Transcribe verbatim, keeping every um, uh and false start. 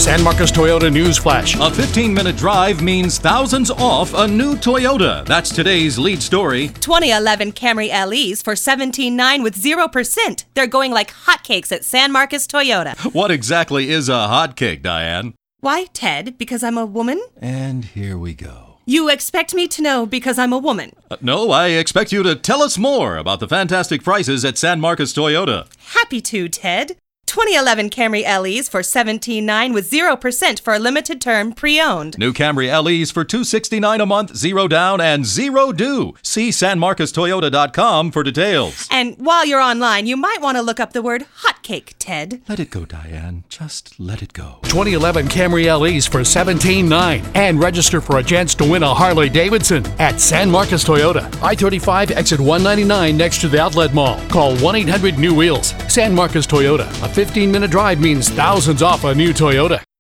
San Marcos Toyota News Flash. A fifteen-minute drive means thousands off a new Toyota. That's today's lead story. twenty eleven Camry L Es for seventeen nine with zero percent. They're going like hotcakes at San Marcos Toyota. What exactly is a hotcake, Diane? Why, Ted? Because I'm a woman? And here we go. You expect me to know because I'm a woman? Uh, no, I expect you to tell us more about the fantastic prices at San Marcos Toyota. Happy to, Ted. twenty eleven Camry L Es for seventeen nine with zero percent for a limited term pre-owned. New Camry L Es for two hundred sixty-nine dollars a month, zero down and zero due. See san marcos toyota dot com for details. And while you're online, you might want to look up the word hotcake, Ted. Let it go, Diane. Just let it go. twenty eleven Camry L Es for seventeen nine. And register for a chance to win a Harley Davidson at San Marcos Toyota. I thirty-five, exit one ninety-nine next to the Outlet Mall. Call one eight hundred new wheels. San Marcos Toyota. A fifteen-minute drive means thousands off a new Toyota.